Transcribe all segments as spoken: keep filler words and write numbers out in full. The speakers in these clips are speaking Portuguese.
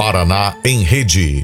Paraná em Rede.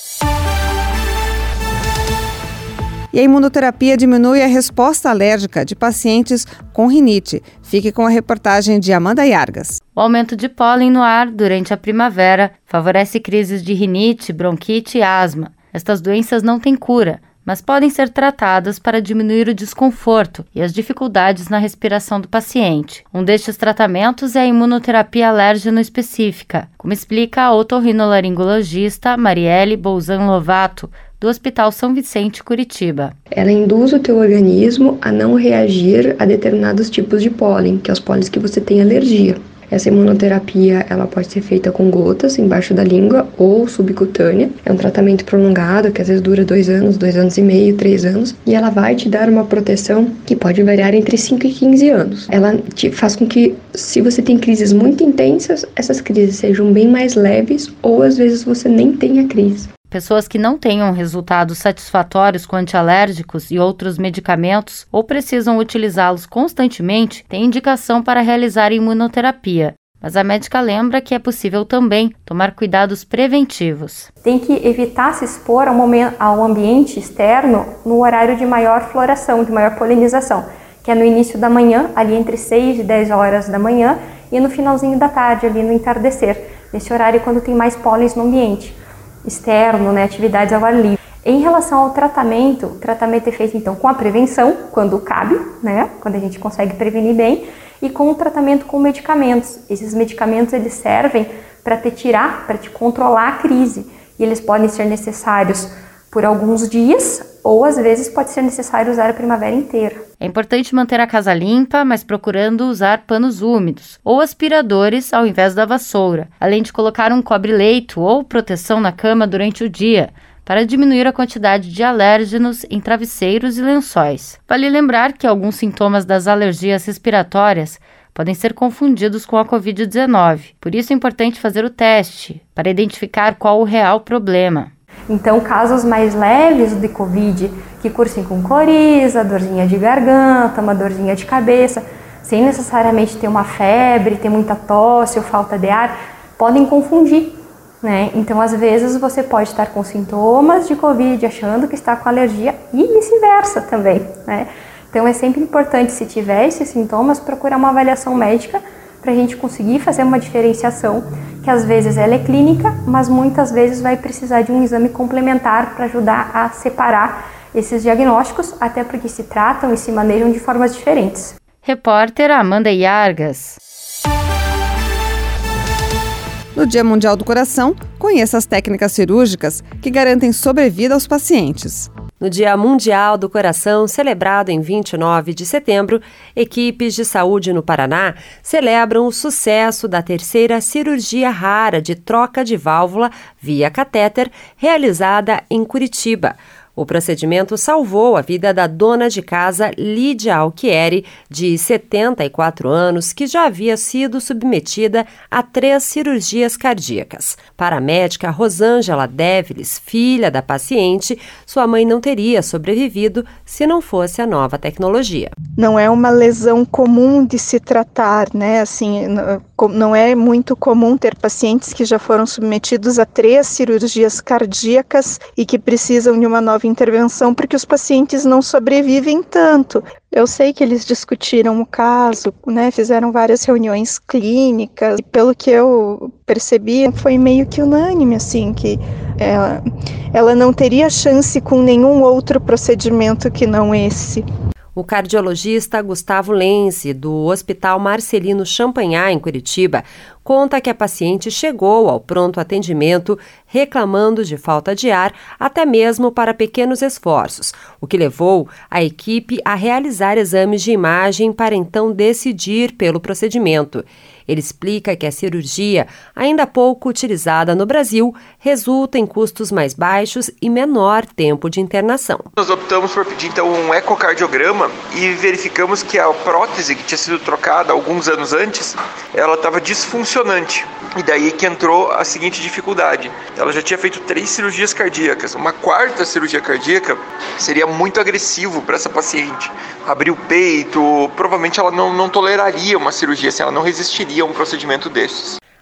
E a imunoterapia diminui a resposta alérgica de pacientes com rinite. Fique com a reportagem de Amanda Yargas. O aumento de pólen no ar durante a primavera favorece crises de rinite, bronquite e asma. Estas doenças não têm cura, mas podem ser tratadas para diminuir o desconforto e as dificuldades na respiração do paciente. Um destes tratamentos é a imunoterapia alérgeno-específica, como explica a otorrinolaringologista Marielle Bolzan Lovato, do Hospital São Vicente, Curitiba. Ela induz o teu organismo a não reagir a determinados tipos de pólen, que é os pólenes que você tem alergia. Essa imunoterapia ela pode ser feita com gotas embaixo da língua ou subcutânea. É um tratamento prolongado que às vezes dura dois anos, dois anos e meio, três anos. E ela vai te dar uma proteção que pode variar entre cinco e quinze anos. Ela te faz com que, se você tem crises muito intensas, essas crises sejam bem mais leves ou às vezes você nem tenha crise. Pessoas que não tenham resultados satisfatórios com antialérgicos e outros medicamentos ou precisam utilizá-los constantemente têm indicação para realizar imunoterapia. Mas a médica lembra que é possível também tomar cuidados preventivos. Tem que evitar se expor ao, momento, ao ambiente externo no horário de maior floração, de maior polinização, que é no início da manhã, ali entre seis e dez horas da manhã, e no finalzinho da tarde, ali no entardecer. Nesse horário quando tem mais pólens no ambiente externo, né, atividades ao ar livre. Em relação ao tratamento, o tratamento é feito então com a prevenção, quando cabe, né, quando a gente consegue prevenir bem, e com o tratamento com medicamentos. Esses medicamentos eles servem para te tirar, para te controlar a crise, e eles podem ser necessários por alguns dias, ou às vezes pode ser necessário usar a primavera inteira. É importante manter a casa limpa, mas procurando usar panos úmidos ou aspiradores ao invés da vassoura, além de colocar um cobre-leito ou proteção na cama durante o dia, para diminuir a quantidade de alérgenos em travesseiros e lençóis. Vale lembrar que alguns sintomas das alergias respiratórias podem ser confundidos com a covid dezenove. Por isso é importante fazer o teste, para identificar qual o real problema. Então, casos mais leves de Covid, que cursem com coriza, dorzinha de garganta, uma dorzinha de cabeça, sem necessariamente ter uma febre, ter muita tosse ou falta de ar, podem confundir, né? Então, às vezes, você pode estar com sintomas de Covid, achando que está com alergia e vice-versa também, né? Então, é sempre importante, se tiver esses sintomas, procurar uma avaliação médica para a gente conseguir fazer uma diferenciação, que às vezes ela é clínica, mas muitas vezes vai precisar de um exame complementar para ajudar a separar esses diagnósticos, até porque se tratam e se manejam de formas diferentes. Repórter Amanda Yargas. No Dia Mundial do Coração, conheça as técnicas cirúrgicas que garantem sobrevida aos pacientes. No Dia Mundial do Coração, celebrado em vinte e nove de setembro, equipes de saúde no Paraná celebram o sucesso da terceira cirurgia rara de troca de válvula via catéter, realizada em Curitiba. O procedimento salvou a vida da dona de casa Lídia Alquieri, de setenta e quatro anos, que já havia sido submetida a três cirurgias cardíacas. Para a médica Rosângela Deviles, filha da paciente, sua mãe não teria sobrevivido se não fosse a nova tecnologia. Não é uma lesão comum de se tratar, né? Assim, não é muito comum ter pacientes que já foram submetidos a três cirurgias cardíacas e que precisam de uma nova intervenção porque os pacientes não sobrevivem tanto. Eu sei que eles discutiram o caso, né, fizeram várias reuniões clínicas e pelo que eu percebi foi meio que unânime, assim, que ela, ela não teria chance com nenhum outro procedimento que não esse. O cardiologista Gustavo Lenze, do Hospital Marcelino Champagnat, em Curitiba, conta que a paciente chegou ao pronto atendimento reclamando de falta de ar, até mesmo para pequenos esforços, o que levou a equipe a realizar exames de imagem para então decidir pelo procedimento. Ele explica que a cirurgia, ainda pouco utilizada no Brasil, resulta em custos mais baixos e menor tempo de internação. Nós optamos por pedir então um ecocardiograma e verificamos que a prótese que tinha sido trocada alguns anos antes, ela estava disfuncionante. E daí que entrou a seguinte dificuldade. Ela já tinha feito três cirurgias cardíacas. Uma quarta cirurgia cardíaca seria muito agressivo para essa paciente. Abrir o peito, provavelmente ela não, não toleraria uma cirurgia, assim, ela não resistiria a um procedimento desses.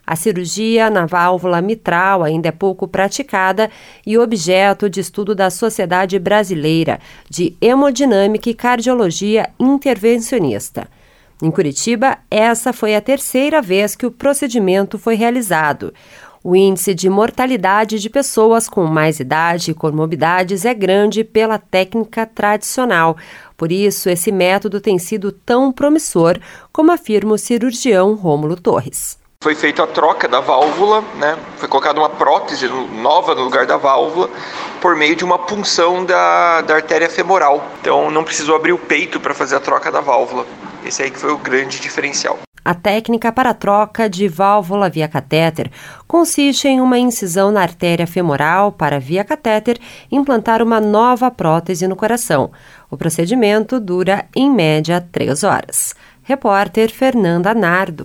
A cirurgia na válvula mitral ainda é pouco praticada e objeto de estudo da Sociedade Brasileira de Hemodinâmica e Cardiologia Intervencionista. Em Curitiba, essa foi a terceira vez que o procedimento foi realizado. O índice de mortalidade de pessoas com mais idade e comorbidades é grande pela técnica tradicional. Por isso, esse método tem sido tão promissor, como afirma o cirurgião Rômulo Torres. Foi feita a troca da válvula, né? Foi colocada uma prótese nova no lugar da válvula por meio de uma punção da, da artéria femoral. Então não precisou abrir o peito para fazer a troca da válvula. Esse aí que foi o grande diferencial. A técnica para a troca de válvula via catéter consiste em uma incisão na artéria femoral para, via catéter, implantar uma nova prótese no coração. O procedimento dura, em média, três horas. Repórter Fernanda Nardo.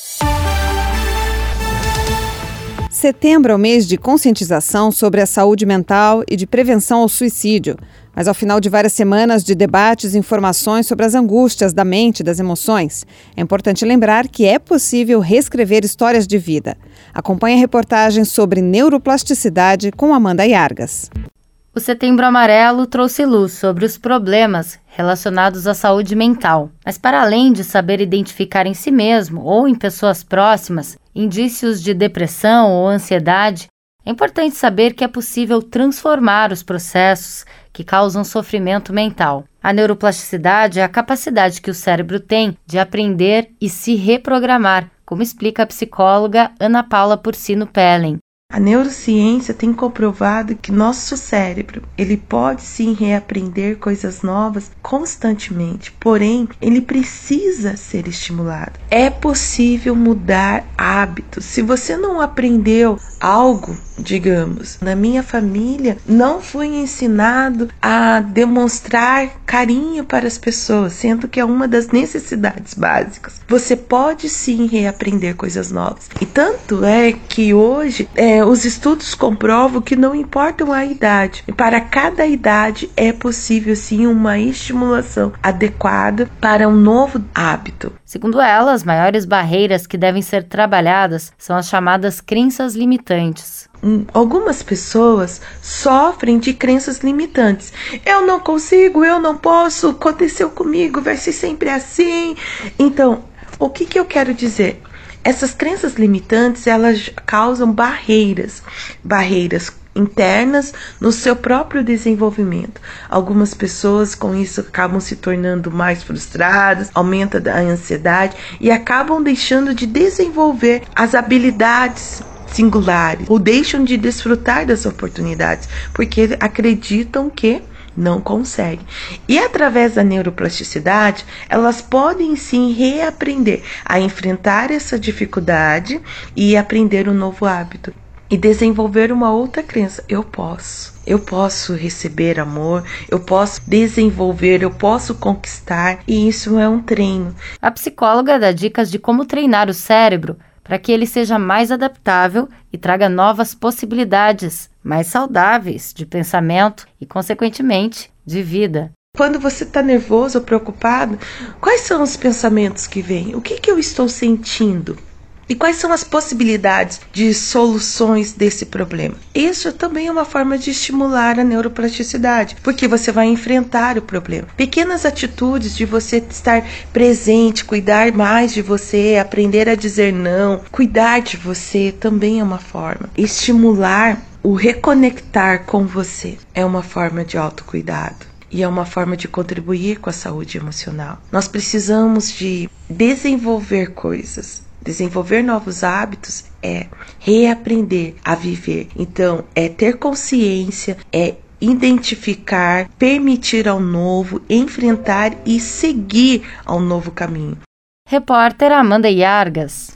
Setembro é o mês de conscientização sobre a saúde mental e de prevenção ao suicídio. Mas ao final de várias semanas de debates e informações sobre as angústias da mente e das emoções, é importante lembrar que é possível reescrever histórias de vida. Acompanhe a reportagem sobre neuroplasticidade com Amanda Iargas. O Setembro Amarelo trouxe luz sobre os problemas relacionados à saúde mental. Mas para além de saber identificar em si mesmo ou em pessoas próximas indícios de depressão ou ansiedade, é importante saber que é possível transformar os processos que causam sofrimento mental. A neuroplasticidade é a capacidade que o cérebro tem de aprender e se reprogramar, como explica a psicóloga Ana Paula Porcino Pellen. A neurociência tem comprovado que nosso cérebro, ele pode sim reaprender coisas novas constantemente, porém, ele precisa ser estimulado. É possível mudar hábitos. Se você não aprendeu algo, digamos, na minha família, não fui ensinado a demonstrar carinho para as pessoas, sendo que é uma das necessidades básicas. Você pode sim reaprender coisas novas. E tanto é que hoje é, os estudos comprovam que não importam a idade. Para cada idade é possível sim uma estimulação adequada para um novo hábito. Segundo ela, as maiores barreiras que devem ser trabalhadas são as chamadas crenças limitantes. Algumas pessoas sofrem de crenças limitantes. Eu não consigo, eu não posso, aconteceu comigo, vai ser sempre assim. Então, o que, que eu quero dizer? Essas crenças limitantes, elas causam barreiras, barreiras internas no seu próprio desenvolvimento. Algumas pessoas com isso acabam se tornando mais frustradas, aumenta a ansiedade e acabam deixando de desenvolver as habilidades singulares ou deixam de desfrutar das oportunidades porque acreditam que não conseguem. E através da neuroplasticidade, elas podem sim reaprender a enfrentar essa dificuldade e aprender um novo hábito e desenvolver uma outra crença. Eu posso. Eu posso receber amor, eu posso desenvolver, eu posso conquistar, e isso é um treino. A psicóloga dá dicas de como treinar o cérebro para que ele seja mais adaptável e traga novas possibilidades, mais saudáveis de pensamento e, consequentemente, de vida. Quando você está nervoso ou preocupado, quais são os pensamentos que vêm? O que, que eu estou sentindo? E quais são as possibilidades de soluções desse problema? Isso também é uma forma de estimular a neuroplasticidade, porque você vai enfrentar o problema. Pequenas atitudes de você estar presente, cuidar mais de você, aprender a dizer não, cuidar de você também é uma forma. Estimular o reconectar com você é uma forma de autocuidado. E é uma forma de contribuir com a saúde emocional. Nós precisamos de desenvolver coisas. Desenvolver novos hábitos é reaprender a viver. Então, é ter consciência, é identificar, permitir ao novo, enfrentar e seguir ao novo caminho. Repórter Amanda Iargas.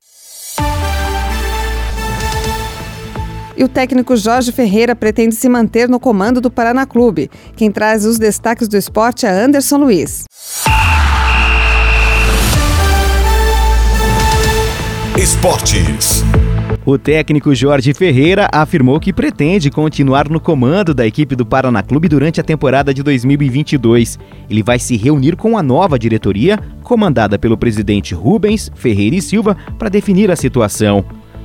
E o técnico Jorge Ferreira pretende se manter no comando do Paraná Clube. Quem traz os destaques do esporte é Anderson Luiz. Esportes. O técnico Jorge Ferreira afirmou que pretende continuar no comando da equipe do Paraná Clube durante a temporada de dois mil e vinte e dois. Ele vai se reunir com a nova diretoria, comandada pelo presidente Rubens Ferreira e Silva, para definir a situação.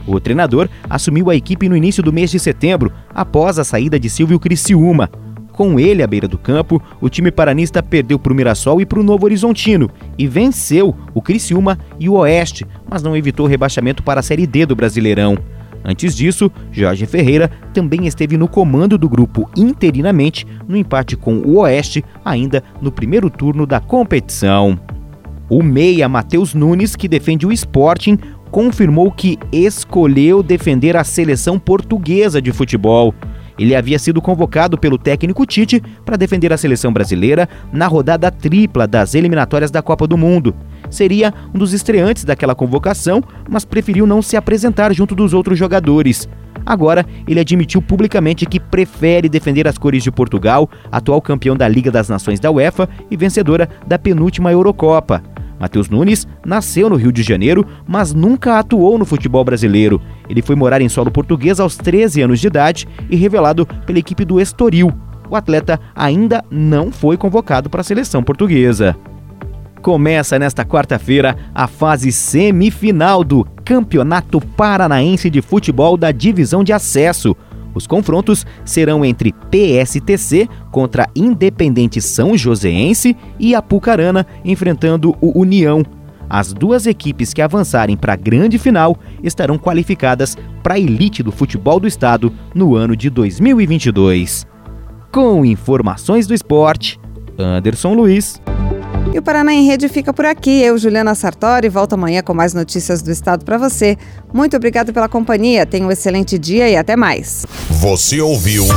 O treinador assumiu a equipe no início do mês de setembro, após a saída de Silvio Criciúma. Com ele à beira do campo, o time paranista perdeu para o Mirassol e para o Novo Horizontino e venceu o Criciúma e o Oeste, mas não evitou o rebaixamento para a Série D do Brasileirão. Antes disso, Jorge Ferreira também esteve no comando do grupo interinamente, no empate com o Oeste, ainda no primeiro turno da competição. O meia Matheus Nunes, que defende o Sporting, confirmou que escolheu defender a seleção portuguesa de futebol. Ele havia sido convocado pelo técnico Tite para defender a seleção brasileira na rodada tripla das eliminatórias da Copa do Mundo. Seria um dos estreantes daquela convocação, mas preferiu não se apresentar junto dos outros jogadores. Agora, ele admitiu publicamente que prefere defender as cores de Portugal, atual campeão da Liga das Nações da UEFA e vencedora da penúltima Eurocopa. Matheus Nunes nasceu no Rio de Janeiro, mas nunca atuou no futebol brasileiro. Ele foi morar em solo português aos treze anos de idade e revelado pela equipe do Estoril. O atleta ainda não foi convocado para a seleção portuguesa. Começa nesta quarta-feira a fase semifinal do Campeonato Paranaense de Futebol da Divisão de Acesso. Os confrontos serão entre P S T C contra Independente São Joséense e Apucarana enfrentando o União. As duas equipes que avançarem para a grande final estarão qualificadas para a elite do futebol do estado no ano de dois mil e vinte e dois. Com informações do esporte, Anderson Luiz. E o Paraná em Rede fica por aqui. Eu, Juliana Sartori, volto amanhã com mais notícias do estado para você. Muito obrigado pela companhia. Tenha um excelente dia e até mais. Você ouviu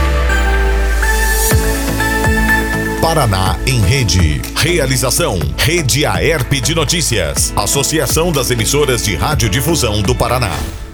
Paraná em Rede. Realização Rede Aerp de Notícias. Associação das Emissoras de Radiodifusão do Paraná.